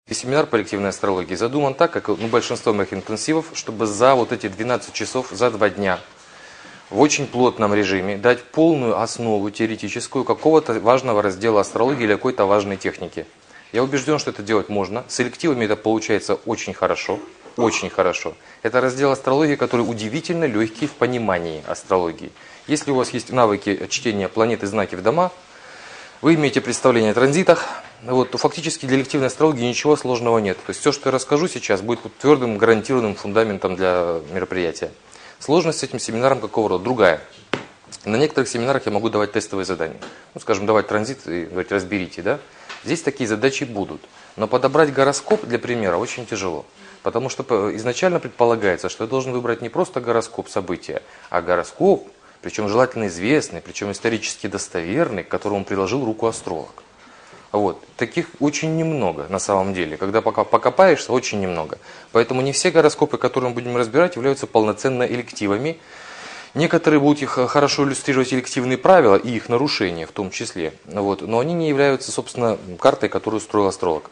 И семинар по элективной астрологии задуман так, как большинство моих интенсивов, чтобы за вот эти 12 часов, за 2 дня, в очень плотном режиме дать полную основу теоретическую какого-то важного раздела астрологии или какой-то важной техники. Я убежден, что это делать можно. С элективами это получается очень хорошо. Очень хорошо. Это раздел астрологии, который удивительно легкий в понимании астрологии. Если у вас есть навыки чтения планет и знаки в дома, вы имеете представление о транзитах, то фактически для элективной астрологии ничего сложного нет. То есть все, что я расскажу сейчас, будет твердым, гарантированным фундаментом для мероприятия. Сложность с этим семинаром какого рода? Другая. На некоторых семинарах я могу давать тестовые задания. Скажем, давать транзит и говорить, разберите, да? Здесь такие задачи будут. Но подобрать гороскоп для примера очень тяжело. Потому что изначально предполагается, что я должен выбрать не просто гороскоп события, а гороскоп, причем желательно известный, причем исторически достоверный, к которому приложил руку астролог. Таких очень немного на самом деле. Когда пока покопаешься, очень немного. Поэтому не все гороскопы, которые мы будем разбирать, являются полноценно элективами. Некоторые будут их хорошо иллюстрировать элективные правила и их нарушения в том числе. Но они не являются, собственно, картой, которую строил астролог.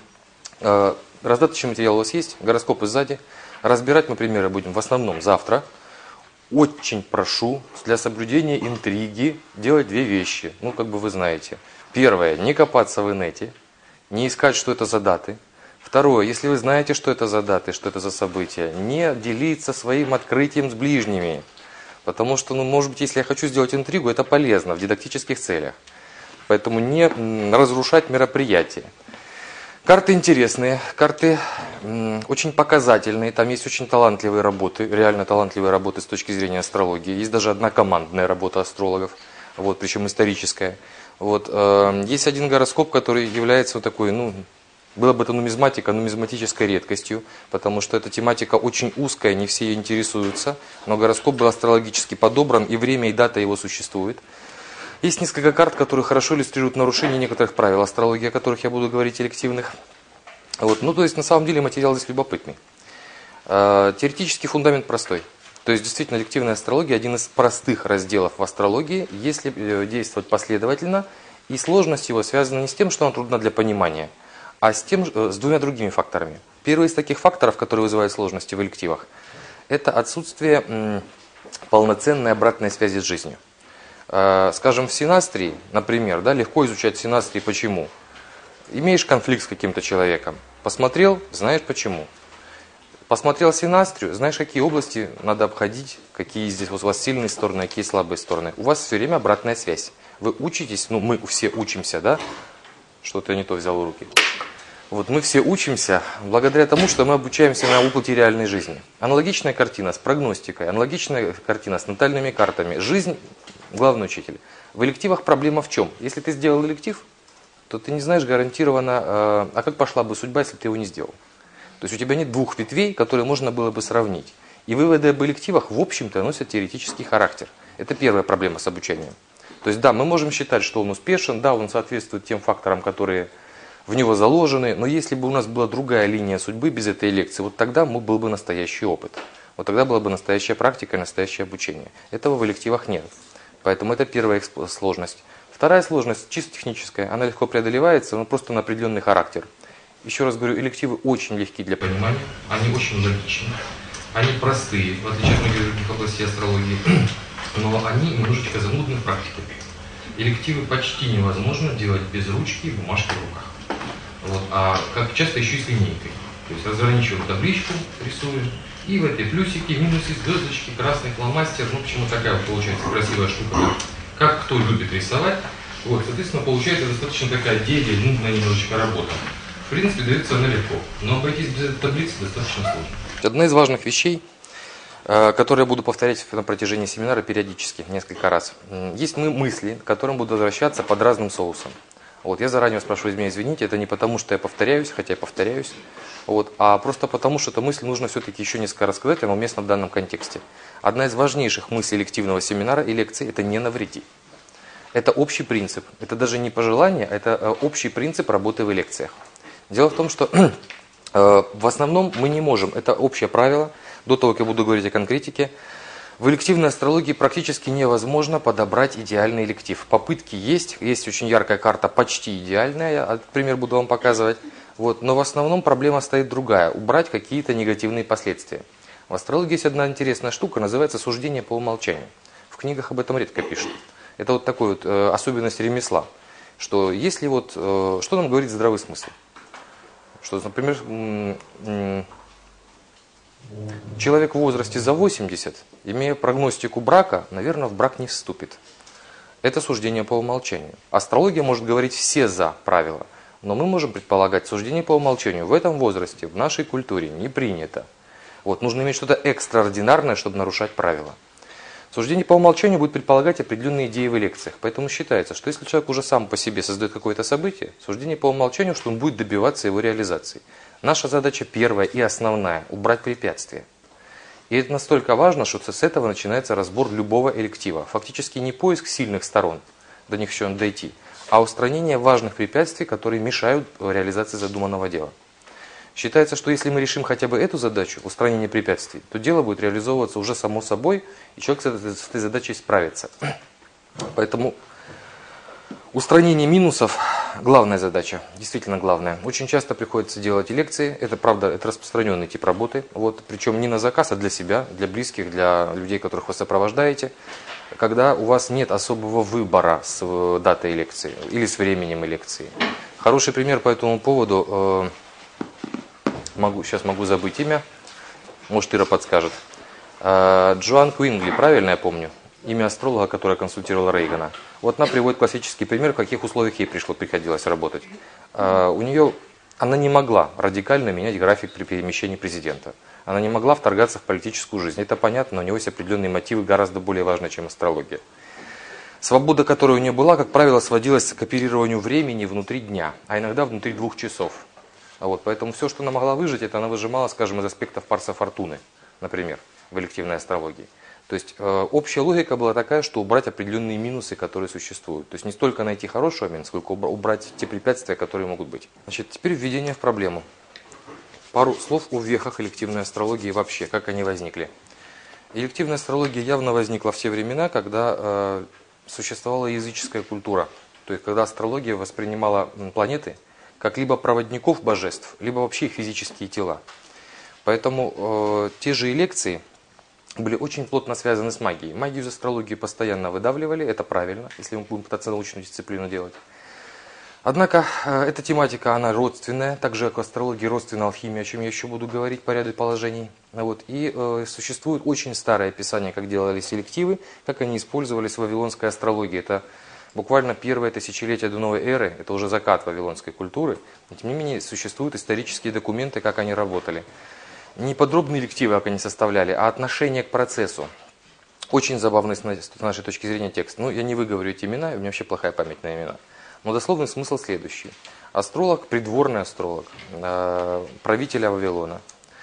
Раздаточный материал у вас есть, гороскопы сзади. Разбирать мы примеры будем в основном завтра. Очень прошу для соблюдения интриги делать 2 вещи. Вы знаете. Первое, не копаться в инете, не искать, что это за даты. Второе, если вы знаете, что это за даты, что это за события, не делиться своим открытием с ближними. Потому что, может быть, если я хочу сделать интригу, это полезно в дидактических целях. Поэтому не разрушать мероприятие. Карты интересные, карты очень показательные, там есть очень талантливые работы, реально талантливые работы с точки зрения астрологии. Есть даже одна командная работа астрологов, причем историческая. Есть один гороскоп, который является такой, была бы это нумизматика, нумизматической редкостью, потому что эта тематика очень узкая, не все ее интересуются, но гороскоп был астрологически подобран, и время, и дата его существует. Есть несколько карт, которые хорошо иллюстрируют нарушение некоторых правил астрологии, о которых я буду говорить, элективных. То есть, на самом деле, материал здесь любопытный. Теоретический фундамент простой. То есть, действительно, элективная астрология – один из простых разделов в астрологии, если действовать последовательно. И сложность его связана не с тем, что она трудна для понимания, а с 2 другими факторами. Первый из таких факторов, который вызывает сложности в элективах, это отсутствие полноценной обратной связи с жизнью. Скажем, в синастрии, например, легко изучать синастрии. Почему? Имеешь конфликт с каким-то человеком, посмотрел, знаешь почему. Посмотрел синастрию, знаешь, какие области надо обходить, какие здесь у вас сильные стороны, какие слабые стороны. У вас все время обратная связь. Вы учитесь, мы все учимся, да? Что-то я не то взял в руки. Мы все учимся благодаря тому, что мы обучаемся на опыте реальной жизни. Аналогичная картина с прогностикой, аналогичная картина с натальными картами. Жизнь – главный учитель. В элективах проблема в чем? Если ты сделал электив, то ты не знаешь гарантированно, как пошла бы судьба, если ты его не сделал. То есть у тебя нет 2 ветвей, которые можно было бы сравнить. И выводы об элективах, в общем-то, носят теоретический характер. Это первая проблема с обучением. То есть, мы можем считать, что он успешен, он соответствует тем факторам, которые в него заложены, но если бы у нас была другая линия судьбы без этой лекции, тогда был бы настоящий опыт. Тогда была бы настоящая практика и настоящее обучение. Этого в элективах нет. Поэтому это первая сложность. Вторая сложность, чисто техническая, она легко преодолевается, но просто на определенный характер. Еще раз говорю, элективы очень легки для понимания, они очень логичны, они простые, в отличие от многих других областей астрологии, но они немножечко занудны в практике. Элективы почти невозможно делать без ручки и бумажки в руках. А как часто еще и с линейкой. То есть разграничиваем табличку, рисуем, и в этой плюсики, минусы, звездочки, красный фломастер, почему такая получается красивая штука, как кто любит рисовать. Соответственно, получается достаточно такая нудная немножечко работа. В принципе, дается она легко, но обойтись без этой таблицы достаточно сложно. Одна из важных вещей, которые я буду повторять на протяжении семинара периодически, несколько раз. Есть мысли, к которым буду возвращаться под разным соусом. Я заранее вас прошу меня извинить, это не потому, что я повторяюсь, хотя я повторяюсь, а просто потому, что эту мысль нужно все-таки еще несколько рассказать, она уместна в данном контексте. Одна из важнейших мыслей элективного семинара и лекции – это не навреди. Это общий принцип, это даже не пожелание, это общий принцип работы в лекциях. Дело в том, что в основном мы не можем, это общее правило, до того, как я буду говорить о конкретике, в элективной астрологии практически невозможно подобрать идеальный электив. Попытки есть очень яркая карта, почти идеальная, я пример буду вам показывать, Вот, но в основном проблема стоит другая – убрать какие-то негативные последствия. В астрологии есть одна интересная штука, называется суждение по умолчанию. В книгах об этом редко пишут. Это вот такой вот особенность ремесла, что если вот, что нам говорит здравый смысл? Что, например, человек в возрасте за 80, имея прогностику брака, наверное, в брак не вступит. Это суждение по умолчанию. Астрология может говорить все за правила, но мы можем предполагать, суждение по умолчанию в этом возрасте, в нашей культуре не принято. Вот, нужно иметь что-то экстраординарное, чтобы нарушать правила. Суждение по умолчанию будет предполагать определенные идеи в лекциях. Поэтому считается, что если человек уже сам по себе создает какое-то событие, суждение по умолчанию, что он будет добиваться его реализации. Наша задача первая и основная – убрать препятствия. И это настолько важно, что с этого начинается разбор любого электива. Фактически не поиск сильных сторон, до них еще надо дойти, а устранение важных препятствий, которые мешают реализации задуманного дела. Считается, что если мы решим хотя бы эту задачу, устранение препятствий, то дело будет реализовываться уже само собой, и человек с этой задачей справится. Поэтому устранение минусов – главная задача, действительно главная. Очень часто приходится делать лекции, это правда, это распространенный тип работы, вот, причем не на заказ, а для себя, для близких, для людей, которых вы сопровождаете, когда у вас нет особого выбора с датой лекции или с временем лекции. Хороший пример по этому поводу – сейчас могу забыть имя, может Ира подскажет. Джоан Куингли, правильно я помню? Имя астролога, которая консультировала Рейгана. Вот она приводит классический пример, в каких условиях ей приходилось работать. Она не могла радикально менять график при перемещении президента. Она не могла вторгаться в политическую жизнь. Это понятно, но у него есть определенные мотивы, гораздо более важные, чем астрология. Свобода, которая у нее была, как правило, сводилась к оперированию времени внутри дня, а иногда внутри 2 часов. Вот, поэтому все, что она могла выжить, это она выжимала, скажем, из аспектов Парса Фортуны, например, в элективной астрологии. То есть общая логика была такая, что убрать определенные минусы, которые существуют. То есть не столько найти хороший момент, сколько убрать те препятствия, которые могут быть. Значит, теперь введение в проблему. Пару слов о вехах элективной астрологии вообще, как они возникли. Элективная астрология явно возникла в те времена, когда существовала языческая культура. То есть когда астрология воспринимала планеты как либо проводников божеств, либо вообще их физические тела. Поэтому те же лекции были очень плотно связаны с магией. Магию из астрологии постоянно выдавливали, это правильно, если мы будем пытаться научную дисциплину делать. Однако эта тематика, она родственная, так же как астрология родственна алхимии, о чем я еще буду говорить по ряду положений. Вот. И существует очень старое описание, как делались элективы, как они использовались в вавилонской астрологии. Это буквально первое тысячелетие до новой эры, это уже закат вавилонской культуры, но тем не менее существуют исторические документы, как они работали. Не подробные элективы, как они составляли, а отношение к процессу. Очень забавный с нашей точки зрения текст. Ну, я не выговорю эти имена, у меня вообще плохая память на имена. Но дословный смысл следующий. Астролог, придворный астролог, правителя Вавилона,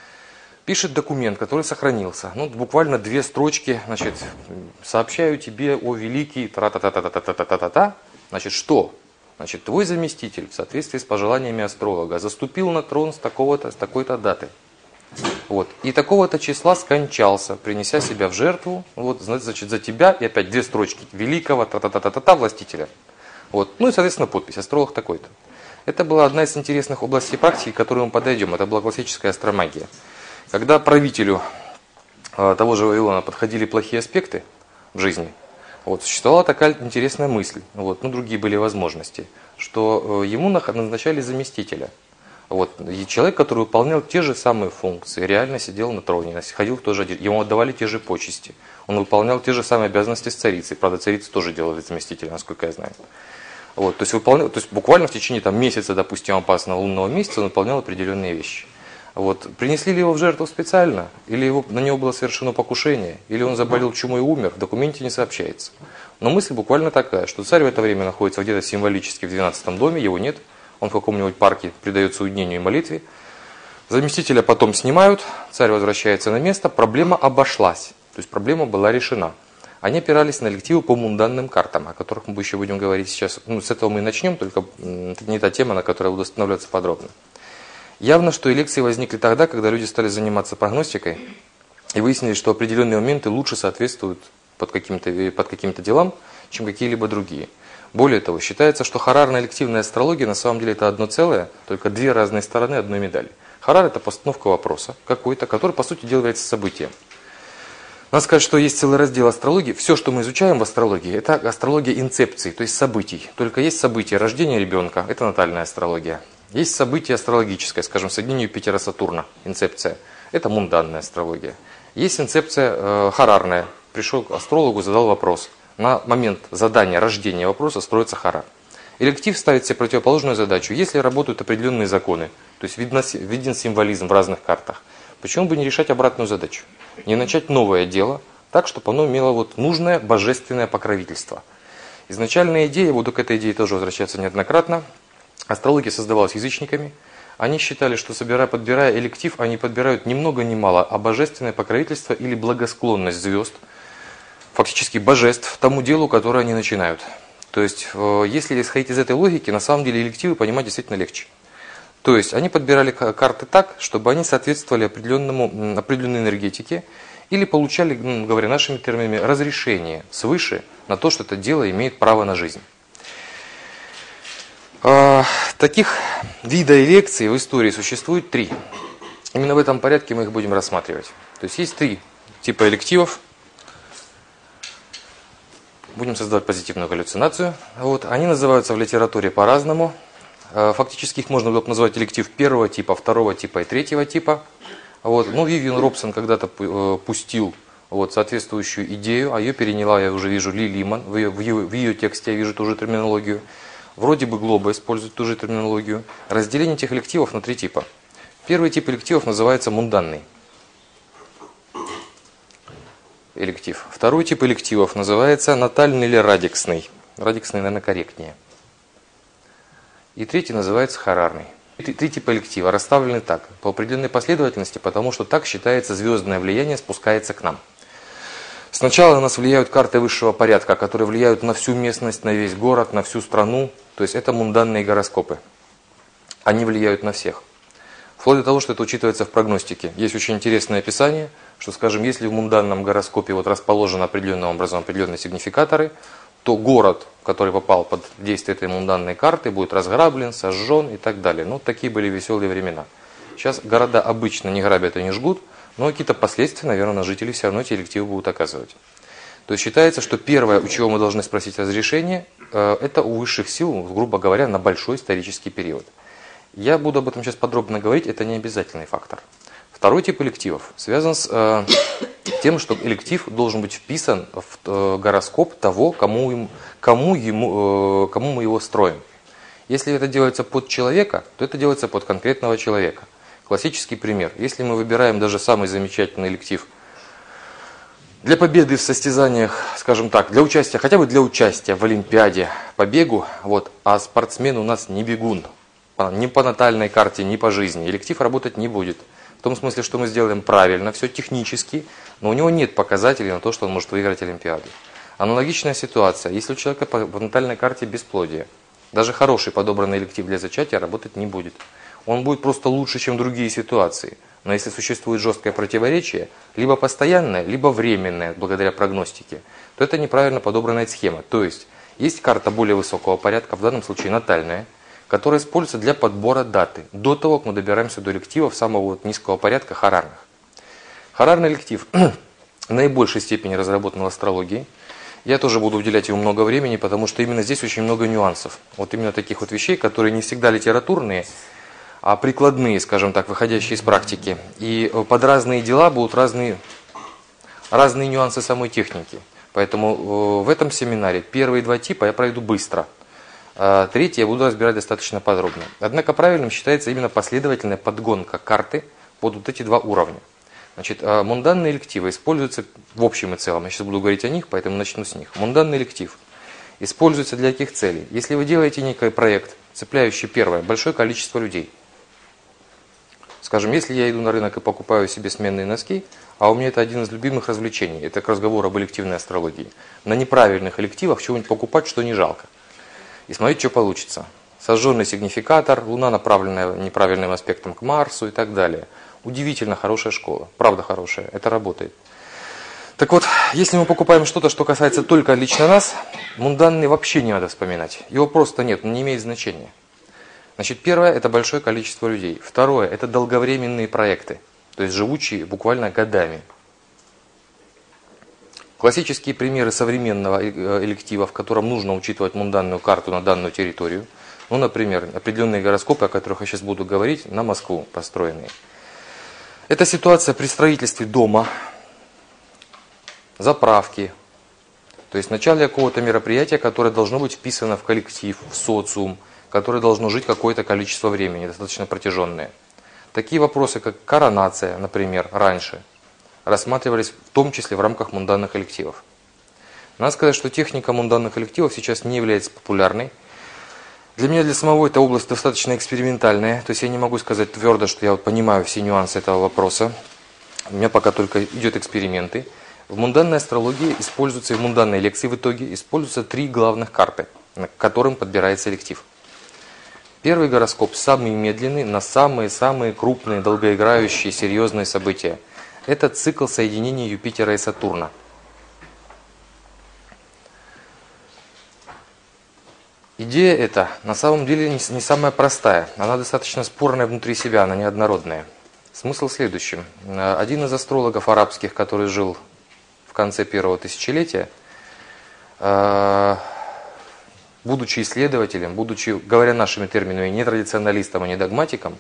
пишет документ, который сохранился. Ну, буквально 2 строчки, значит, сообщаю тебе, о великий, тра-та-та-та-та-та-та-та-та. Значит, что? Значит, твой заместитель, в соответствии с пожеланиями астролога, заступил на трон с такой-то даты. Вот. И такого-то числа скончался, принеся себя в жертву, вот, значит, за тебя, и опять 2 строчки, великого, та-та-та-та-та, властителя. Вот. Ну и, соответственно, подпись, астролог такой-то. Это была одна из интересных областей практики, к которой мы подойдем, это была классическая астромагия. Когда правителю того же Вавилона подходили плохие аспекты в жизни, вот, существовала такая интересная мысль, вот, ну, другие были возможности, что ему назначали заместителя. Вот, и человек, который выполнял те же самые функции, реально сидел на троне, ходил в тот же день, ему отдавали те же почести, он выполнял те же самые обязанности с царицей, правда, царица тоже делала заместителя, насколько я знаю. Вот, то есть буквально в течение месяца, допустим, опасного лунного месяца он выполнял определенные вещи. Вот. Принесли ли его в жертву специально, или на него было совершено покушение, или он заболел чумой и умер, в документе не сообщается. Но мысль буквально такая, что царь в это время находится где-то символически в 12-м доме, его нет, он в каком-нибудь парке предается уединению и молитве. Заместителя потом снимают, царь возвращается на место, проблема обошлась, то есть проблема была решена. Они опирались на элективы по мунданным картам, о которых мы еще будем говорить сейчас. Ну, с этого мы и начнем, только это не та тема, на которой я буду останавливаться подробно. Явно, что и лекции возникли тогда, когда люди стали заниматься прогностикой и выяснили, что определенные моменты лучше соответствуют под каким-то делам, чем какие-либо другие. Более того, считается, что харарная элективная астрология на самом деле это одно целое, только две разные стороны одной медали. Харар – это постановка вопроса какой-то, который, по сути дела, является событием. Надо сказать, что есть целый раздел астрологии. Все, что мы изучаем в астрологии, это астрология инцепций, то есть событий. Только есть событие рождения ребенка, это натальная астрология. Есть событие астрологическое, скажем, соединение Юпитера-Сатурна, инцепция. Это мунданная астрология. Есть инцепция харарная. Пришел к астрологу, задал вопрос. На момент задания, рождения вопроса строится харар. Электив ставит себе противоположную задачу. Если работают определенные законы, то есть виден символизм в разных картах, почему бы не решать обратную задачу? Не начать новое дело так, чтобы оно имело нужное божественное покровительство. Изначальная идея, буду к этой идее тоже возвращаться неоднократно, астрология создавалась язычниками. Они считали, что подбирая электив, они подбирают ни много ни мало, а божественное покровительство или благосклонность звезд, фактически божеств, тому делу, которое они начинают. То есть, если исходить из этой логики, на самом деле элективы понимать действительно легче. То есть, они подбирали карты так, чтобы они соответствовали определенной энергетике или получали, говоря нашими терминами, разрешение свыше на то, что это дело имеет право на жизнь. Таких видов лекций в истории существует 3. Именно в этом порядке мы их будем рассматривать. То есть, есть 3 типа элективов. Будем создавать позитивную галлюцинацию. Они называются в литературе по-разному. Фактически их можно было бы назвать электив 1-го типа, 2-го типа и 3-го типа. Вивиан Робсон когда-то пустил соответствующую идею, а ее переняла, я уже вижу, Ли Лиман. В ее тексте я вижу ту же терминологию. Вроде бы Глоба использует ту же терминологию. Разделение этих элективов на 3 типа. Первый тип элективов называется мунданный электив. Второй тип элективов называется натальный или радиксный. Радиксный, наверное, корректнее. И третий называется харарный. 3 типа электива расставлены так, по определенной последовательности, потому что так считается звездное влияние спускается к нам. Сначала на нас влияют карты высшего порядка, которые влияют на всю местность, на весь город, на всю страну. То есть это мунданные гороскопы. Они влияют на всех. Вплоть до того, что это учитывается в прогностике. Есть очень интересное описание, что, скажем, если в мунданном гороскопе расположены определенным образом определенные сигнификаторы, то город, который попал под действие этой мунданной карты, будет разграблен, сожжен и так далее. Такие были веселые времена. Сейчас города обычно не грабят и не жгут, но какие-то последствия, наверное, на жителей все равно эти элективы будут оказывать. То есть считается, что первое, у чего мы должны спросить разрешение, это у высших сил, грубо говоря, на большой исторический период. Я буду об этом сейчас подробно говорить, это не обязательный фактор. Второй тип элективов связан с тем, что электив должен быть вписан в гороскоп того, кому мы его строим. Если это делается под человека, то это делается под конкретного человека. Классический пример. Если мы выбираем даже самый замечательный электив для победы в состязаниях, скажем так, для участия, хотя бы для участия в Олимпиаде по бегу, а спортсмен у нас не бегун, ни по натальной карте, ни по жизни, электив работать не будет. В том смысле, что мы сделаем правильно, все технически, но у него нет показателей на то, что он может выиграть Олимпиаду. Аналогичная ситуация, если у человека по натальной карте бесплодие, даже хороший подобранный электив для зачатия работать не будет. Он будет просто лучше, чем другие ситуации. Но если существует жесткое противоречие, либо постоянное, либо временное, благодаря прогностике, то это неправильно подобранная схема. То есть карта более высокого порядка, в данном случае натальная, которая используется для подбора даты, до того, как мы добираемся до элективов самого низкого порядка, харарных. Харарный электив в наибольшей степени разработан в астрологии. Я тоже буду уделять ему много времени, потому что именно здесь очень много нюансов. Именно таких вещей, которые не всегда литературные, а прикладные, скажем так, выходящие из практики. И под разные дела будут разные нюансы самой техники. Поэтому в этом семинаре первые 2 типа я пройду быстро. Третий я буду разбирать достаточно подробно. Однако правильным считается именно последовательная подгонка карты под эти 2 уровня. Мунданные элективы используются в общем и целом. Я сейчас буду говорить о них, поэтому начну с них. Мунданный электив используется для каких целей? Если вы делаете некий проект, цепляющий первое, большое количество людей. Скажем, если я иду на рынок и покупаю себе сменные носки, а у меня это один из любимых развлечений, это к разговору об элективной астрологии. На неправильных элективах чего-нибудь покупать, что не жалко. И смотрите, что получится. Сожженный сигнификатор, Луна, направленная неправильным аспектом к Марсу и так далее. Удивительно хорошая школа. Правда хорошая. Это работает. Так вот, если мы покупаем что-то, что касается только лично нас, мунданный вообще не надо вспоминать. Его просто нет, он не имеет значения. Значит, первое – это большое количество людей. Второе – это долговременные проекты, то есть живущие буквально годами. Классические примеры современного электива, в котором нужно учитывать мунданную карту на данную территорию. Ну, например, определенные гороскопы, о которых я сейчас буду говорить, на Москву построенные. Это ситуация при строительстве дома, заправки, то есть в начале какого-то мероприятия, которое должно быть вписано в коллектив, в социум, которое должно жить какое-то количество времени, достаточно протяженное. Такие вопросы, как коронация, например, раньше, рассматривались в том числе в рамках мунданных элективов. Надо сказать, что техника мунданных элективов сейчас не является популярной. Для меня, для самого, эта область достаточно экспериментальная, то есть я не могу сказать твердо, что я понимаю все нюансы этого вопроса. У меня пока только идут эксперименты. В мунданной астрологии используются, и в мунданной лекции в итоге используются 3 главных карты, к которым подбирается электив. Первый гороскоп самый медленный на самые-самые крупные, долгоиграющие, серьезные события. Это цикл соединения Юпитера и Сатурна. Идея эта на самом деле не самая простая. Она достаточно спорная внутри себя, она неоднородная. Смысл в следующем. Один из астрологов арабских, который жил в конце первого тысячелетия, будучи исследователем, будучи, говоря нашими терминами, не традиционалистом, а не догматиком,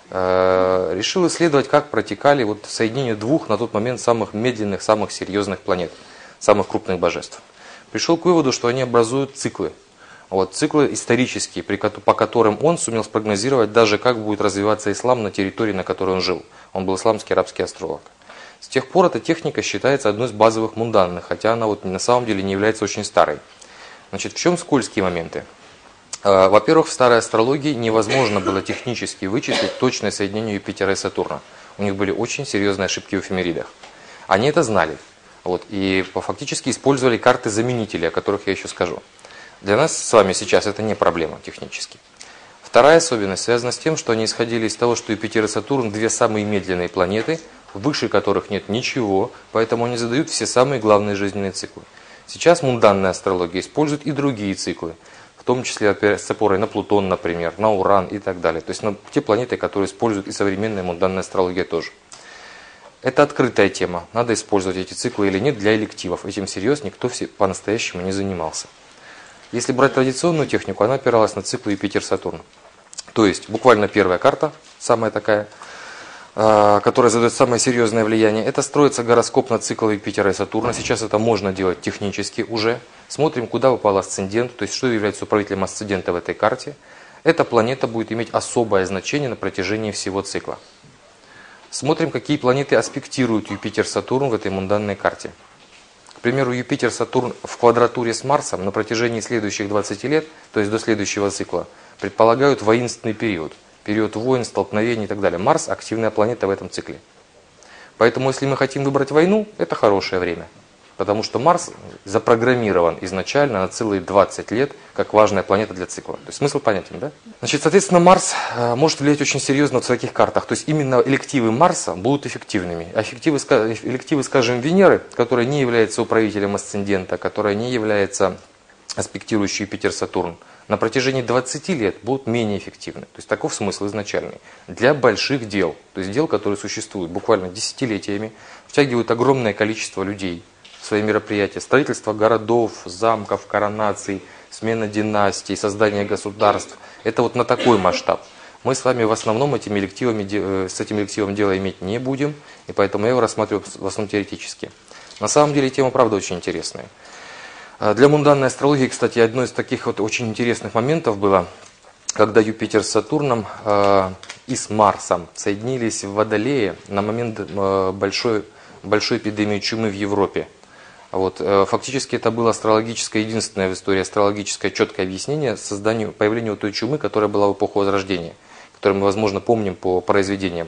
решил исследовать, как протекали соединения 2 на тот момент самых медленных, самых серьезных планет, самых крупных божеств. Пришел к выводу, что они образуют циклы. Циклы исторические, по которым он сумел спрогнозировать даже, как будет развиваться ислам на территории, на которой он жил. Он был исламский арабский астролог. С тех пор эта техника считается одной из базовых мунданных, хотя она на самом деле не является очень старой. Значит, в чем скользкие моменты? Во-первых, в старой астрологии невозможно было технически вычислить точное соединение Юпитера и Сатурна. У них были очень серьезные ошибки в эфемеридах. Они это знали. И фактически использовали карты-заменители, о которых я еще скажу. Для нас с вами сейчас это не проблема технически. Вторая особенность связана с тем, что они исходили из того, что Юпитер и Сатурн – 2 самые медленные планеты, выше которых нет ничего, поэтому они задают все самые главные жизненные циклы. Сейчас мунданная астрология использует и другие циклы, в том числе с опорой на Плутон, например, на Уран и так далее. То есть на те планеты, которые используют и современная мунданная астрология тоже. Это открытая тема, надо использовать эти циклы или нет для элективов. Этим всерьез никто по-настоящему не занимался. Если брать традиционную технику, она опиралась на циклы Юпитер-Сатурн. То есть буквально первая карта, самая такая, которая задает самое серьезное влияние, это строится гороскоп на цикл Юпитера и Сатурна. Сейчас это можно делать технически уже. Смотрим, куда попал асцендент, то есть что является управителем асцендента в этой карте. Эта планета будет иметь особое значение на протяжении всего цикла. Смотрим, какие планеты аспектируют Юпитер-Сатурн в этой мунданной карте. К примеру, Юпитер-Сатурн в квадратуре с Марсом на протяжении следующих 20 лет, то есть до следующего цикла, предполагают воинственный период. Период войн, столкновений и так далее. Марс – активная планета в этом цикле. Поэтому, если мы хотим выбрать войну, это хорошее время. Потому что Марс запрограммирован изначально на целые 20 лет, как важная планета для цикла. То есть смысл понятен, да? Значит, соответственно, Марс может влиять очень серьезно в таких картах. То есть именно элективы Марса будут эффективными. Элективы, скажем, Венеры, которая не является управителем асцендента, которая не является аспектирующей Юпитер-Сатурн, на протяжении 20 лет будут менее эффективны. То есть таков смысл изначальный. Для больших дел, то есть дел, которые существуют буквально десятилетиями, втягивают огромное количество людей в свои мероприятия. Строительство городов, замков, коронаций, смена династий, создание государств. Это на такой масштаб. Мы с вами в основном с этим элективом дело иметь не будем, и поэтому я его рассматриваю в основном теоретически. На самом деле тема, правда, очень интересная. Для мунданной астрологии, кстати, одно из таких очень интересных моментов было, когда Юпитер с Сатурном и с Марсом соединились в Водолее на момент большой эпидемии чумы в Европе. Фактически это было единственное в истории астрологическое четкое объяснение появлению той чумы, которая была в эпоху Возрождения, которую мы, возможно, помним по произведениям.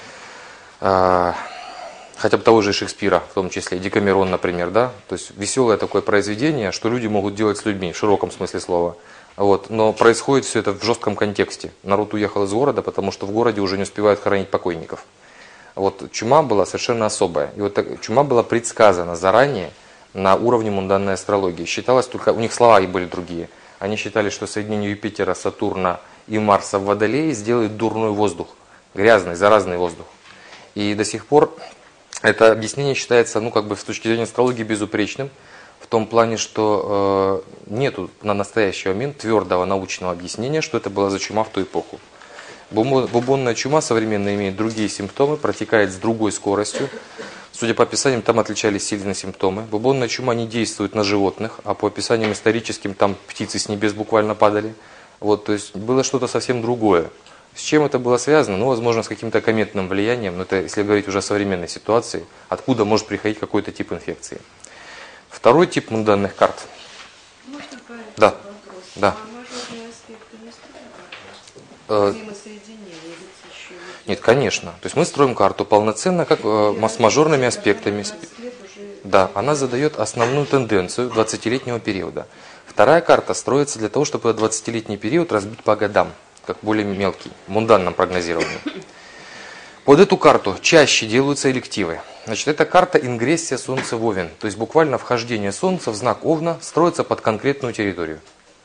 Хотя бы того же Шекспира, в том числе, Декамерон, например, да? То есть веселое такое произведение, что люди могут делать с людьми, в широком смысле слова. Но происходит все это в жестком контексте. Народ уехал из города, потому что в городе уже не успевают хоронить покойников. Вот чума была совершенно особая. И вот чума была предсказана заранее на уровне мунданной астрологии. Считалось только, у них слова и были другие. Они считали, что соединение Юпитера, Сатурна и Марса в Водолее сделает дурной воздух, грязный, заразный воздух. И до сих пор это объяснение считается, ну, как бы с точки зрения астрологии безупречным, в том плане, что нету на настоящий момент твердого научного объяснения, что это была за чума в ту эпоху. Бубонная чума современная имеет другие симптомы, протекает с другой скоростью. Судя по описаниям, там отличались сильные симптомы. Бубонная чума не действует на животных, а по описаниям историческим там птицы с небес буквально падали. Вот, то есть было что-то совсем другое. С чем это было связано? Ну, возможно, с каким-то кометным влиянием, но это, если говорить уже о современной ситуации, откуда может приходить какой-то тип инфекции. Второй тип мунданных карт. Можно по Да. вопрос? Да. А мажорные аспекты не строят? Помимо соединения, ведь еще... Нет, конечно. То есть мы строим карту полноценно, как с мажорными аспектами. Да, она задает основную тенденцию 20-летнего периода. Вторая карта строится для того, чтобы этот 20-летний период разбить по годам, как более мелкий, мунданном прогнозировании. Под эту карту чаще делаются элективы. Значит, это карта ингрессия Солнца в Овен. То есть буквально вхождение Солнца в знак Овна строится под конкретную территорию.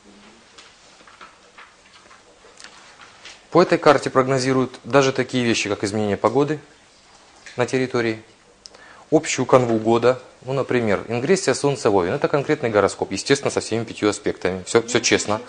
По этой карте прогнозируют даже такие вещи, как изменение погоды на территории, общую канву года. Ну, например, ингрессия Солнца в Овен. Это конкретный гороскоп, естественно, со всеми 5 аспектами. Все честно.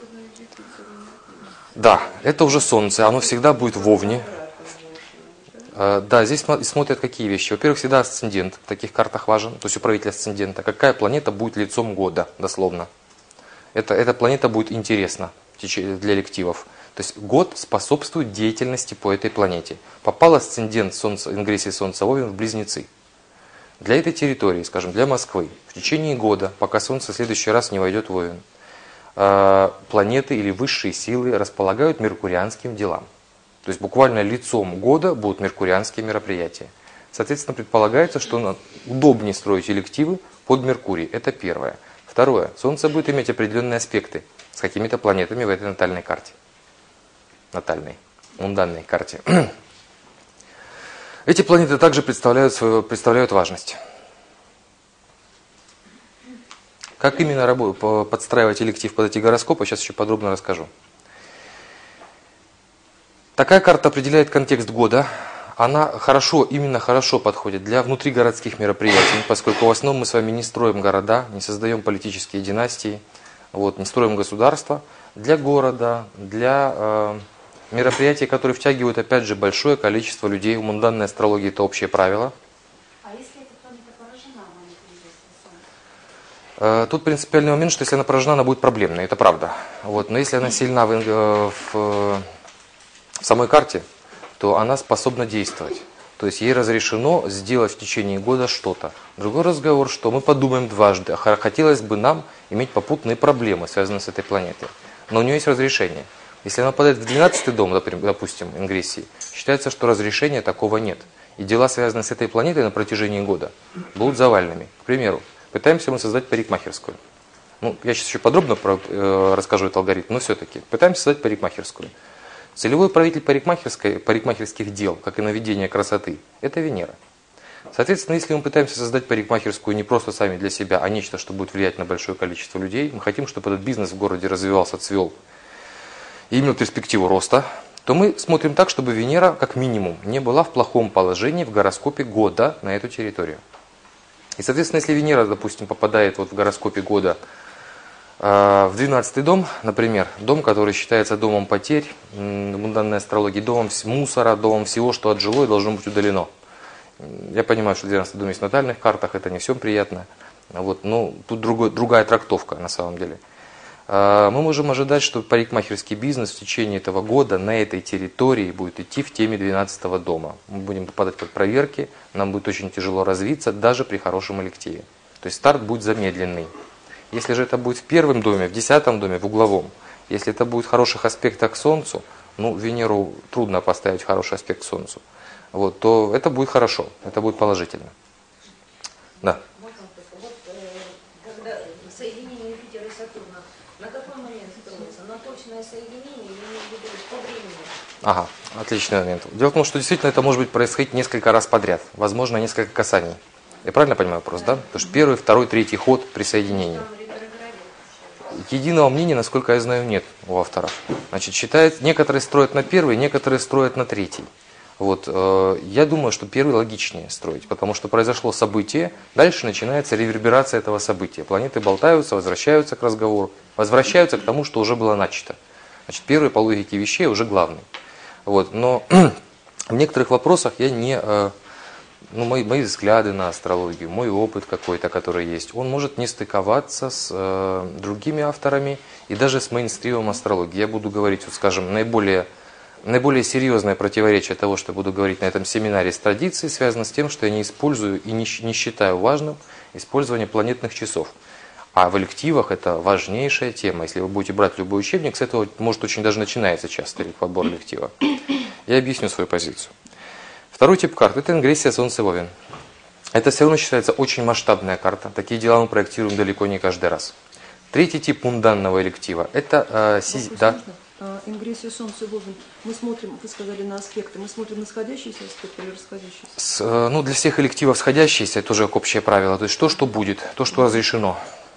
Да, это уже Солнце, оно всегда будет в Овне. Да, здесь смотрят какие вещи. Во-первых, всегда асцендент в таких картах важен, то есть управитель асцендента. Какая планета будет лицом года, дословно. Эта планета будет интересна для элективов. То есть год способствует деятельности по этой планете. Попал асцендент Солнца, ингрессии Солнца в Овен в Близнецы. Для этой территории, скажем, для Москвы, в течение года, пока Солнце в следующий раз не войдет в Овен, планеты или высшие силы располагают меркурианским делам. То есть буквально лицом года будут меркурианские мероприятия. Соответственно, предполагается, что удобнее строить элективы под Меркурий. Это первое. Второе. Солнце будет иметь определенные аспекты с какими-то планетами в этой натальной карте. Натальной, мунданной карте. Эти планеты также представляют важность. Как именно подстраивать электив под эти гороскопы, сейчас еще подробно расскажу. Такая карта определяет контекст года. Она именно хорошо подходит для внутригородских мероприятий, поскольку в основном мы с вами не строим города, не создаем политические династии, не строим государства. Для города, для мероприятий, которые втягивают, опять же, большое количество людей. У мунданной астрологии это общее правило. А если эта планета поражена манипуляцией? Тут принципиальный момент, что если она поражена, она будет проблемной, это правда. Но если она сильна в самой карте, то она способна действовать. То есть ей разрешено сделать в течение года что-то. Другой разговор, что мы подумаем дважды, а хотелось бы нам иметь попутные проблемы, связанные с этой планетой. Но у нее есть разрешение. Если она попадает в 12-й дом, допустим, ингрессии, считается, что разрешения такого нет. И дела, связанные с этой планетой на протяжении года, будут заваленными. К примеру, пытаемся мы создать парикмахерскую. Я сейчас еще подробно расскажу этот алгоритм, но все-таки пытаемся создать парикмахерскую. Целевой управитель парикмахерских дел, как и наведение красоты, это Венера. Соответственно, если мы пытаемся создать парикмахерскую не просто сами для себя, а нечто, что будет влиять на большое количество людей, мы хотим, чтобы этот бизнес в городе развивался, цвел и имел перспективу роста, то мы смотрим так, чтобы Венера, как минимум, не была в плохом положении в гороскопе года на эту территорию. И, соответственно, если Венера, допустим, попадает в гороскопе года в 12-й дом, например, дом, который считается домом потерь, в мунданной астрологии, домом мусора, домом всего, что отжило и должно быть удалено. Я понимаю, что 12-й дом есть в натальных картах, это не всем приятно. Но тут другая трактовка на самом деле. Мы можем ожидать, что парикмахерский бизнес в течение этого года на этой территории будет идти в теме 12-го дома. Мы будем попадать под проверки, нам будет очень тяжело развиться, даже при хорошем элективе. То есть старт будет замедленный. Если же это будет в первом доме, в 10-м доме, в угловом, если это будет в хороших аспектах к Солнцу, Венеру трудно поставить в хороший аспект к Солнцу, то это будет хорошо, это будет положительно. Да. Когда соединение Юпитера и Сатурна, на какой момент строится? На точное соединение или по времени? Отличный момент. Дело в том, что действительно это может быть происходить несколько раз подряд. Возможно, несколько касаний. Я правильно понимаю вопрос, да? Потому что первый, второй, третий ход при соединении. Единого мнения, насколько я знаю, нет у авторов. Значит, считают, некоторые строят на первый, некоторые строят на третий. Вот, я думаю, что первый логичнее строить, потому что произошло событие, дальше начинается реверберация этого события. Планеты болтаются, возвращаются к разговору, возвращаются к тому, что уже было начато. Значит, первый по логике вещей уже главный. Вот, но в некоторых вопросах я не... мои взгляды на астрологию, мой опыт какой-то, который есть, он может не стыковаться с другими авторами и даже с мейнстримом астрологии. Я буду говорить, вот, скажем, наиболее серьезное противоречие того, что я буду говорить на этом семинаре с традицией, связано с тем, что я не использую и не считаю важным использование планетных часов. А в элективах это важнейшая тема. Если вы будете брать любой учебник, с этого может очень даже начинается часто подбор электива. Я объясню свою позицию. Второй тип карт – это ингрессия Солнца в Овен. Это все равно считается очень масштабная карта. Такие дела мы проектируем далеко не каждый раз. Третий тип мунданного электива – это да. Ингрессия Солнца в Овен. Мы смотрим, вы сказали, на аспекты. Мы смотрим на сходящиеся аспекты или расходящиеся? Для всех элективов сходящиеся, это тоже общее правило. То есть то, что будет, то, что разрешено.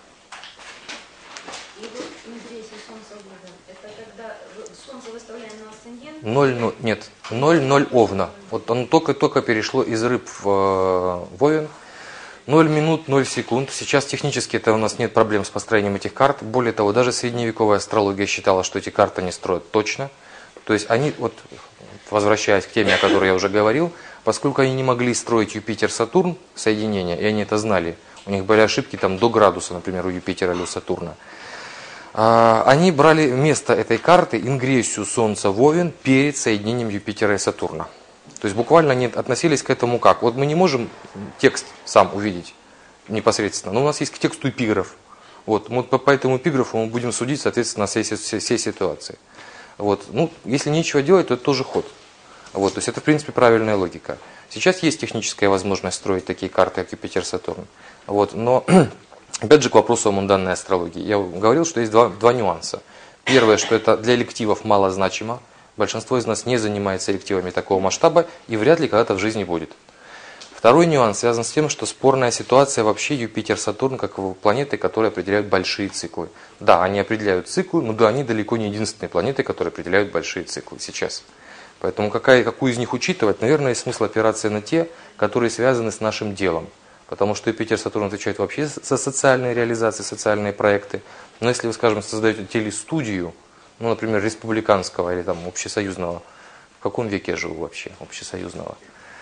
И вот ингрессия Солнца в Овен, это когда Солнце выставляем на асцендент? 0 Овна. Вот оно только перешло из рыб в Овен. 0 минут, 0 секунд. Сейчас технически это у нас нет проблем с построением этих карт. Более того, даже средневековая астрология считала, что эти карты не строят точно. То есть они, вот, возвращаясь к теме, о которой я уже говорил, поскольку они не могли строить Юпитер-Сатурн соединение, и они это знали, у них были ошибки там до градуса, например, у Юпитера или у Сатурна, они брали вместо этой карты ингрессию Солнца в Овен перед соединением Юпитера и Сатурна. То есть буквально они относились к этому как? Вот мы не можем текст сам увидеть непосредственно, но у нас есть к тексту эпиграф. Вот, мы по этому эпиграфу мы будем судить, соответственно, всей ситуации. Вот, если нечего делать, то это тоже ход. Вот, то есть это, в принципе, правильная логика. Сейчас есть техническая возможность строить такие карты, как Юпитер-Сатурн. Вот, но, опять же, к вопросу о мунданной астрологии. Я говорил, что есть два нюанса. Первое, что это для элективов малозначимо. Большинство из нас не занимается элективами такого масштаба и вряд ли когда-то в жизни будет. Второй нюанс связан с тем, что спорная ситуация вообще Юпитер-Сатурн как планеты, которые определяют большие циклы. Да, они определяют циклы, но да, они далеко не единственные планеты, которые определяют большие циклы сейчас. Поэтому какую из них учитывать, наверное, есть смысл опираться на те, которые связаны с нашим делом. Потому что Юпитер-Сатурн отвечает вообще за социальные реализации, социальные проекты. Но если вы, скажем, создаете телестудию, например, республиканского или там общесоюзного. В каком веке я живу вообще, общесоюзного?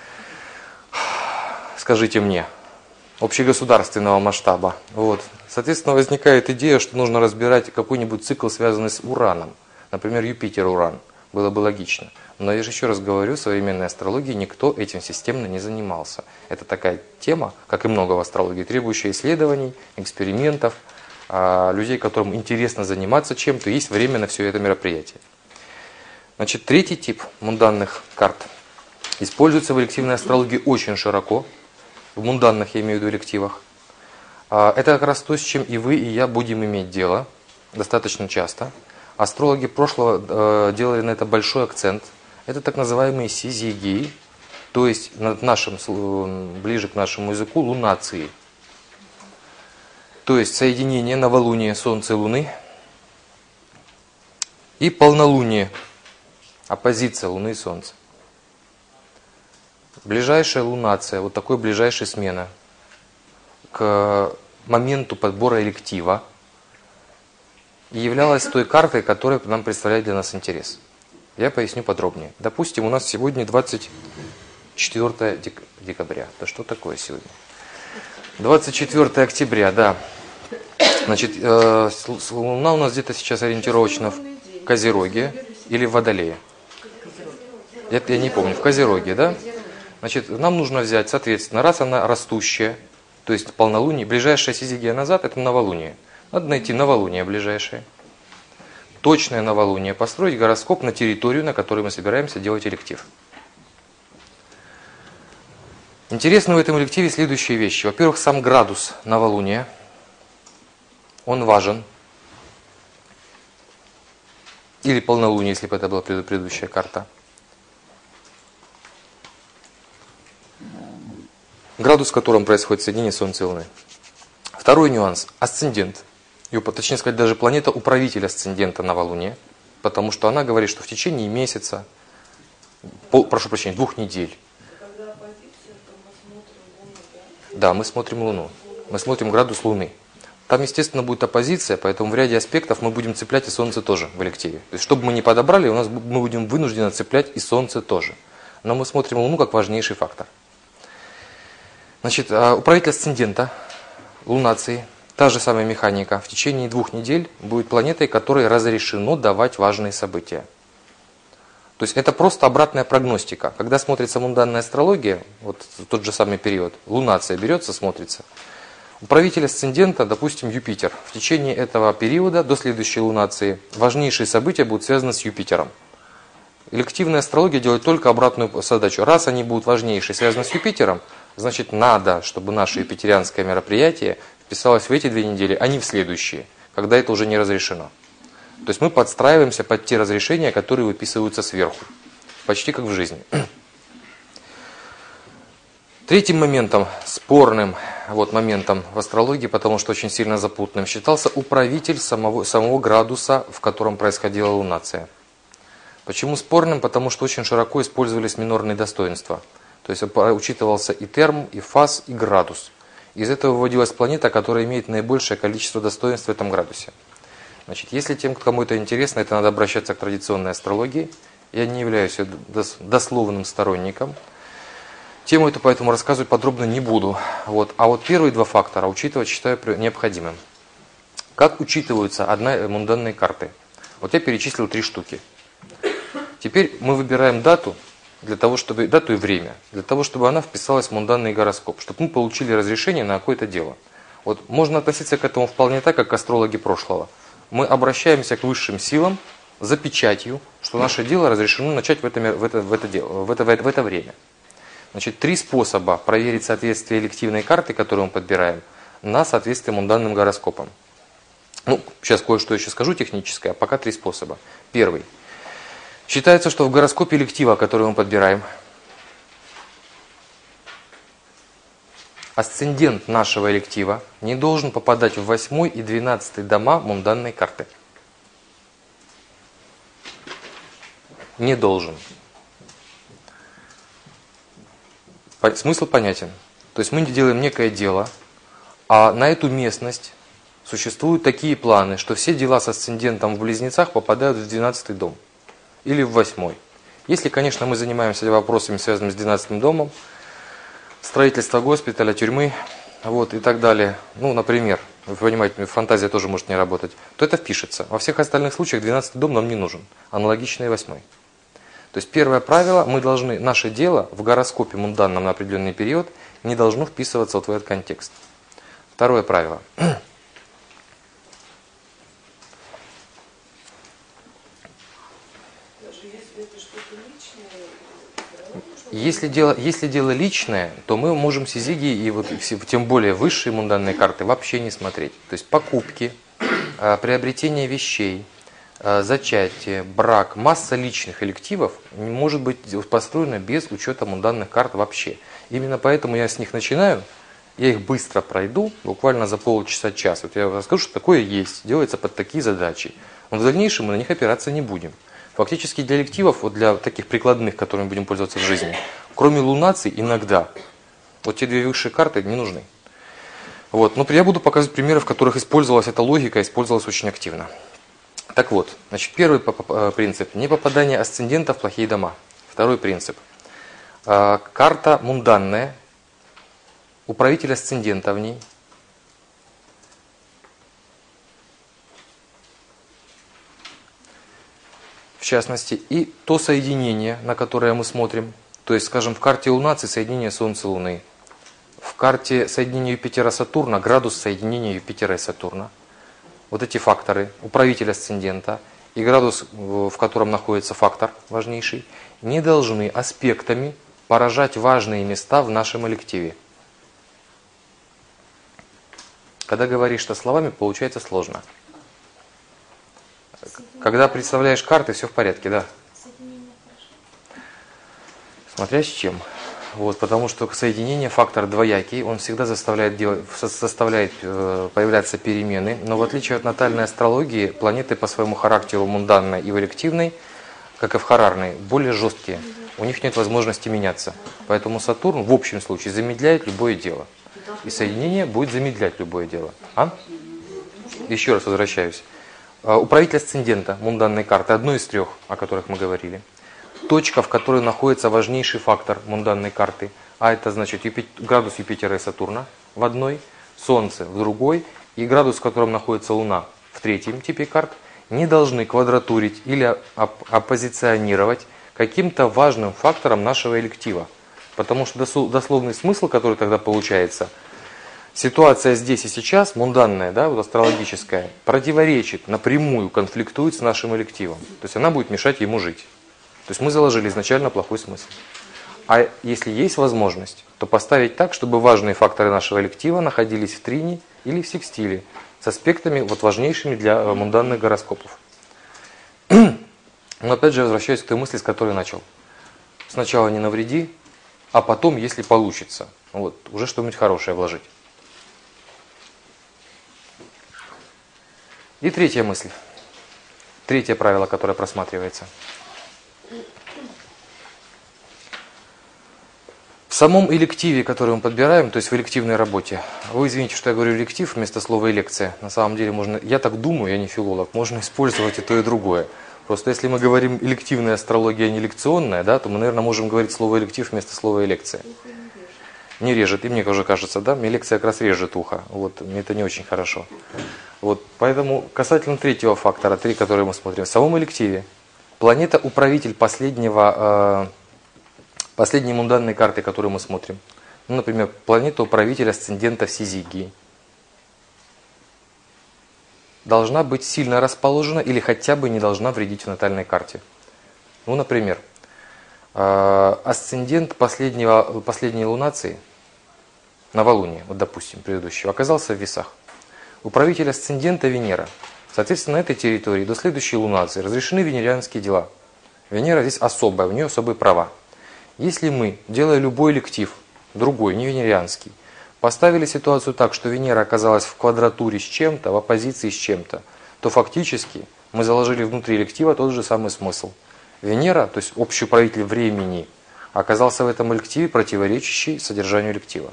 Скажите мне. Общегосударственного масштаба. Вот. Соответственно, возникает идея, что нужно разбирать какой-нибудь цикл, связанный с Ураном. Например, Юпитер-Уран. Было бы логично. Но я же еще раз говорю, в современной астрологии никто этим системно не занимался. Это такая тема, как и много в астрологии, требующая исследований, экспериментов, людей, которым интересно заниматься чем-то, есть время на все это мероприятие. Значит, третий тип мунданных карт используется в элективной астрологии очень широко. В мунданных, я имею в виду, элективах. Это как раз то, с чем и вы, и я будем иметь дело достаточно часто. Астрологи прошлого делали на это большой акцент. Это так называемые сизигии, то есть ближе к нашему языку лунации. То есть соединение новолуния Солнца и Луны и полнолуние, оппозиция Луны и Солнца. Ближайшая лунация, вот такой ближайшая смена к моменту подбора электива и являлась той картой, которая нам представляет для нас интерес. Я поясню подробнее. Допустим, у нас сегодня 24 декабря. Да что такое сегодня? 24 октября, да. Значит, Луна у нас где-то сейчас ориентировочно в Козероге или в Водолее. Это я не помню, в Козероге, да? Значит, нам нужно взять, соответственно, раз она растущая, то есть полнолуние, ближайшая сизигия назад – это новолуние. Надо найти новолуние ближайшее, точное новолуние, построить гороскоп на территорию, на которой мы собираемся делать электив. Интересно в этом элективе следующие вещи. Во-первых, сам градус новолуния, он важен. Или полнолуние, если бы это была предыдущая карта. градус, в котором происходит соединение Солнца и Луны. Второй нюанс – асцендент. Точнее сказать, даже планета управитель асцендента на Луне, потому что она говорит, что в течение месяца, прошу прощения, 2 недель. Когда оппозиция, то мы смотрим Луну, да? Да, мы смотрим Луну, мы смотрим градус Луны. Там, естественно, будет оппозиция, поэтому в ряде аспектов мы будем цеплять и Солнце тоже в элективе. То есть, чтобы мы не подобрали, мы будем вынуждены цеплять и Солнце тоже. Но мы смотрим Луну как важнейший фактор. Значит, управитель асцендента, лунации, та же самая механика. В течение 2 недель будет планетой, которой разрешено давать важные события. То есть это просто обратная прогностика. Когда смотрится мунданная астрология, вот в тот же самый период, лунация берется, смотрится. Управитель асцендента, допустим, Юпитер. В течение этого периода, до следующей лунации, важнейшие события будут связаны с Юпитером. Элективная астрология делает только обратную задачу. Раз они будут важнейшие, связаны с Юпитером, значит надо, чтобы наше юпитерианское мероприятие вписалось в эти 2 недели, а не в следующие, когда это уже не разрешено. То есть мы подстраиваемся под те разрешения, которые выписываются сверху. Почти как в жизни. Третьим моментом, спорным моментом в астрологии, потому что очень сильно запутанным, считался управитель самого градуса, в котором происходила лунация. Почему спорным? Потому что очень широко использовались минорные достоинства. То есть учитывался и терм, и фаз, и градус. Из этого выводилась планета, которая имеет наибольшее количество достоинств в этом градусе. Значит, если тем, кому это интересно, это надо обращаться к традиционной астрологии. Я не являюсь дословным сторонником. Тему эту поэтому рассказывать подробно не буду. А вот первые 2 фактора учитывать считаю необходимым. Как учитываются мунданные карты? Вот я перечислил 3 штуки. Теперь мы выбираем дату и время, для того, чтобы она вписалась в мунданный гороскоп, чтобы мы получили разрешение на какое-то дело. Вот можно относиться к этому вполне так, как астрологи прошлого. Мы обращаемся к высшим силам за печатью, что наше дело разрешено начать в это время. Значит, 3 способа проверить соответствие элективной карты, которую мы подбираем, на соответствие мунданным гороскопам. Сейчас кое-что еще скажу техническое, а пока 3 способа. Первый. Считается, что в гороскопе электива, который мы подбираем, асцендент нашего электива не должен попадать в 8 и 12 дома мунданной карты. Не должен. Смысл понятен. То есть мы делаем некое дело, а на эту местность существуют такие планы, что все дела с асцендентом в Близнецах попадают в 12 дом. Или в 8. Если, конечно, мы занимаемся вопросами, связанными с 12 домом, строительство госпиталя, тюрьмы, и так далее, например, вы понимаете, фантазия тоже может не работать, то это впишется. Во всех остальных случаях 12 дом нам не нужен, аналогично и 8. То есть первое правило, наше дело в гороскопе мунданном на определенный период не должно вписываться в этот контекст. Второе правило. Если дело личное, то мы можем сизиги и тем более высшие мунданные карты вообще не смотреть. То есть покупки, приобретение вещей, зачатие, брак, масса личных элективов не может быть построена без учета мунданных карт вообще. Именно поэтому я с них начинаю, я их быстро пройду, буквально за полчаса-час. Я расскажу, что такое есть, делается под такие задачи. Но в дальнейшем мы на них опираться не будем. Фактически для элективов, для таких прикладных, которыми будем пользоваться в жизни, кроме лунаций, иногда, те 2 высшие карты не нужны. Но я буду показывать примеры, в которых использовалась эта логика, использовалась очень активно. Так вот, первый принцип – не попадание асцендента в плохие дома. Второй принцип – карта мунданная, управитель асцендента в ней. В частности, и то соединение, на которое мы смотрим, то есть, скажем, в карте лунации соединение Солнца и Луны, в карте соединения Юпитера-Сатурна градус соединения Юпитера и Сатурна. Эти факторы, управитель асцендента и градус, в котором находится фактор важнейший, не должны аспектами поражать важные места в нашем элективе. Когда говоришь это словами, получается сложно. Когда представляешь карты, все в порядке, да. Смотря с чем. Вот, потому что соединение фактор двоякий, он всегда заставляет появляться перемены. Но в отличие от натальной астрологии, планеты по своему характеру мунданной и валективной, как и в харарной, более жесткие. У них нет возможности меняться. Поэтому Сатурн в общем случае замедляет любое дело. И соединение будет замедлять любое дело. Еще раз возвращаюсь. Управитель асцендента мунданной карты, одной из трех, о которых мы говорили. Точка, в которой находится важнейший фактор мунданной карты, а это значит градус Юпитера и Сатурна в одной, Солнце в другой, и градус, в котором находится Луна в третьем типе карт, не должны квадратурить или оппозиционировать каким-то важным фактором нашего электива. Потому что дословный смысл, который тогда получается, ситуация здесь и сейчас, мунданная, да, вот астрологическая, противоречит, напрямую конфликтует с нашим элективом. То есть она будет мешать ему жить. То есть мы заложили изначально плохой смысл. А если есть возможность, то поставить так, чтобы важные факторы нашего электива находились в трине или в секстиле, с аспектами вот важнейшими для мунданных гороскопов. Но опять же возвращаюсь к той мысли, с которой начал. Сначала не навреди, а потом, если получится, вот, уже что-нибудь хорошее вложить. И третья мысль. Третье правило, которое просматривается. В самом элективе, который мы подбираем, то есть в элективной работе, вы извините, что я говорю электив вместо слова элекция. На самом деле можно, я так думаю, я не филолог, можно использовать и то, и другое. Просто если мы говорим элективная астрология, а не лекционная, да, то мы, наверное, можем говорить слово электив вместо слова элекция. Не режет, и мне уже кажется, да, мне лекция как раз режет ухо. Вот, мне это не очень хорошо. Вот, поэтому касательно третьего фактора, который мы смотрим, в самом элективе, планета-управитель последней мунданной карты, которую мы смотрим. Ну, например, планета-управитель асцендента в Сизигии. Должна быть сильно расположена или хотя бы не должна вредить в натальной карте. Ну, например, асцендент последней лунации, новолуния, вот допустим, предыдущего, оказался в Весах. Управитель асцендента Венера. Соответственно, на этой территории до следующей лунации разрешены венерианские дела. Венера здесь особая, у нее особые права. Если мы, делая любой электив, другой, не венерианский, поставили ситуацию так, что Венера оказалась в квадратуре с чем-то, в оппозиции с чем-то, то фактически мы заложили внутри электива тот же самый смысл. Венера, то есть общий управитель времени, оказался в этом элективе, противоречащий содержанию электива.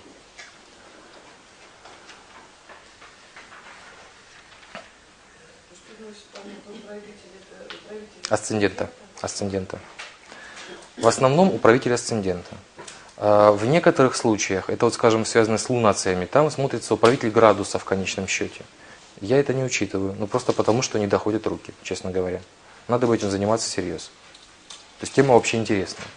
Асцендента. В основном управитель асцендента. В некоторых случаях, это вот, скажем, связано с лунациями, там смотрится управитель градуса в конечном счете. Я это не учитываю, ну просто потому, что не доходят руки, честно говоря. Надо бы этим заниматься всерьез. То есть тема вообще интересная.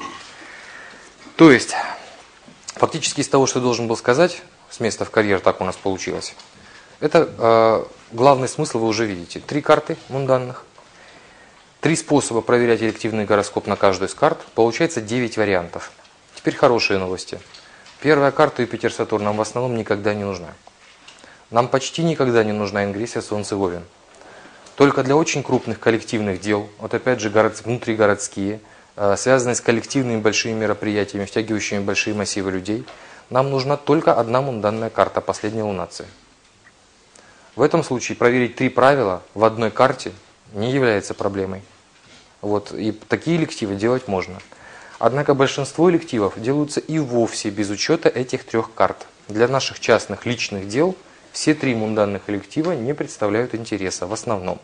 То есть, фактически из того, что я должен был сказать, с места в карьер так у нас получилось, это главный смысл вы уже видите. 3 карты мунданных. 3 способа проверять элективный гороскоп на каждую из карт. Получается 9 вариантов. Теперь хорошие новости. Первая карта Юпитер-Сатурн нам в основном никогда не нужна. Нам почти никогда не нужна ингрессия Солнце-Овен. Только для очень крупных коллективных дел, вот опять же внутригородские, связанные с коллективными большими мероприятиями, втягивающими большие массивы людей, нам нужна только одна мунданная карта, последняя лунация. В этом случае проверить 3 правила в одной карте не является проблемой. Вот, и такие элективы делать можно. Однако большинство элективов делаются и вовсе без учета этих 3 карт. Для наших частных личных дел все 3 мунданных электива не представляют интереса в основном.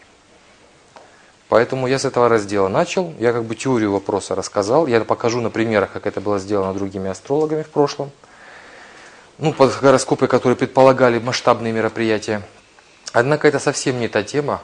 Поэтому я с этого раздела начал, я как бы теорию вопроса рассказал, я покажу на примерах, как это было сделано другими астрологами в прошлом. Ну, под гороскопы, которые предполагали масштабные мероприятия. Однако это совсем не та тема,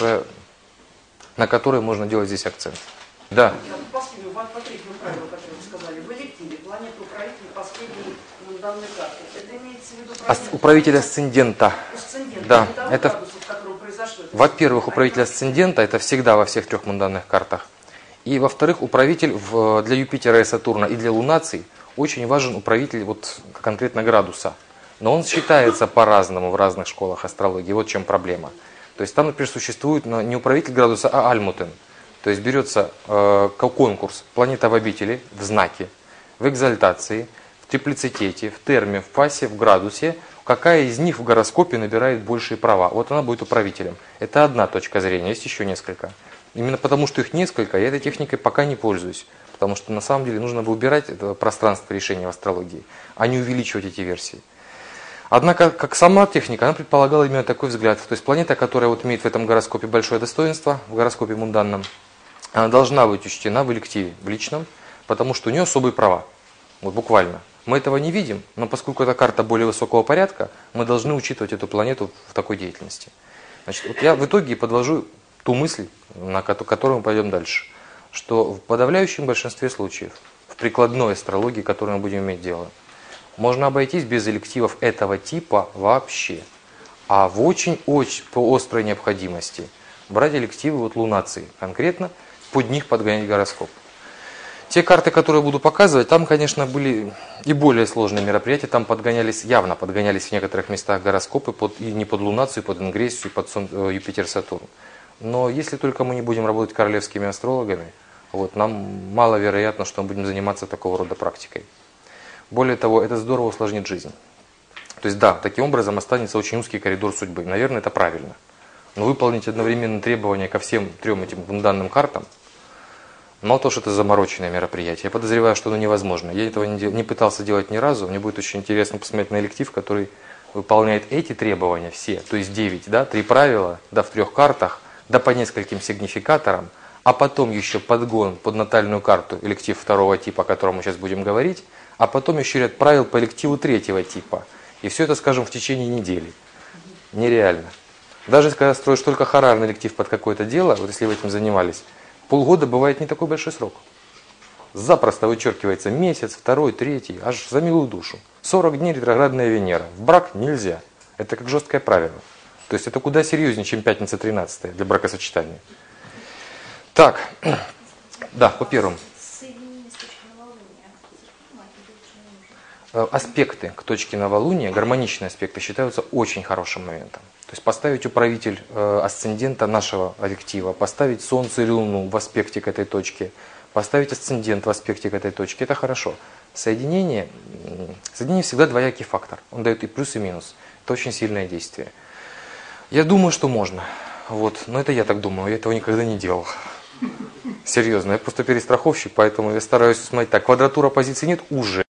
на которой можно делать здесь акцент. Да. Последнему, по третьему правилу, которое вы сказали, в элективе планету управителя последней мунданной карты. Это имеется в виду управитель асцендента. Да, это, градусов, в котором произошло. Во-первых, управитель асцендента это всегда во всех 3 мунданных картах. И во-вторых, управитель для Юпитера и Сатурна и для лунаций очень важен управитель вот конкретно градуса. Но он считается по-разному в разных школах астрологии. Вот в чем проблема. То есть там, например, существует не управитель градуса, а альмутен. То есть берется конкурс планета в обители, в знаке, в экзальтации, в триплицитете, в терме, в фасе, в градусе, какая из них в гороскопе набирает большие права. Вот она будет управителем. Это одна точка зрения, есть еще несколько. Именно потому, что их несколько, я этой техникой пока не пользуюсь. Потому что на самом деле нужно бы убирать это пространство решения в астрологии, а не увеличивать эти версии. Однако, как сама техника, она предполагала именно такой взгляд. То есть планета, которая вот имеет в этом гороскопе большое достоинство, в гороскопе мунданном, она должна быть учтена в элективе, в личном, потому что у нее особые права. Вот буквально. Мы этого не видим, но поскольку это карта более высокого порядка, мы должны учитывать эту планету в такой деятельности. Значит, вот я в итоге подвожу ту мысль, на которую мы пойдем дальше, что в подавляющем большинстве случаев, в прикладной астрологии, которой мы будем иметь дело, можно обойтись без элективов этого типа вообще. А в очень-очень по острой необходимости брать элективы вот лунации, конкретно под них подгонять гороскоп. Те карты, которые я буду показывать, там, конечно, были и более сложные мероприятия, там явно подгонялись в некоторых местах гороскопы и не под лунацию, под ингрессию, под Юпитер-Сатурн. Но если только мы не будем работать королевскими астрологами, вот, нам маловероятно, что мы будем заниматься такого рода практикой. Более того, это здорово усложнит жизнь. То есть да, таким образом останется очень узкий коридор судьбы. Наверное, это правильно. Но выполнить одновременно требования ко всем трем этим данным картам, мало того, что это замороченное мероприятие, я подозреваю, что оно невозможно. Я этого не пытался делать ни разу. Мне будет очень интересно посмотреть на электив, который выполняет эти требования все, то есть 9, да, 3 правила, да, в 3 картах, да, по нескольким сигнификаторам, а потом еще подгон под натальную карту, электив второго типа, о котором мы сейчас будем говорить, а потом еще ряд правил по элективу третьего типа. И все это, скажем, в течение недели. Нереально. Даже когда строишь только хорарный электив под какое-то дело, вот если вы этим занимались, полгода бывает не такой большой срок. Запросто вычеркивается месяц, второй, третий, аж за милую душу. 40 дней ретроградная Венера. В брак нельзя. Это как жесткое правило. То есть это куда серьезнее, чем пятница 13 для бракосочетания. Так, да, по первому. Аспекты к точке новолуния, гармоничные аспекты, считаются очень хорошим моментом. То есть поставить управитель асцендента нашего коллектива, поставить Солнце или Луну в аспекте к этой точке, поставить асцендент в аспекте к этой точке, это хорошо. Соединение всегда двоякий фактор. Он дает и плюс, и минус. Это очень сильное действие. Я думаю, что можно. Вот. Но это я так думаю, я этого никогда не делал. Серьезно, я просто перестраховщик, поэтому я стараюсь смотреть так. Квадратура позиций нет уже.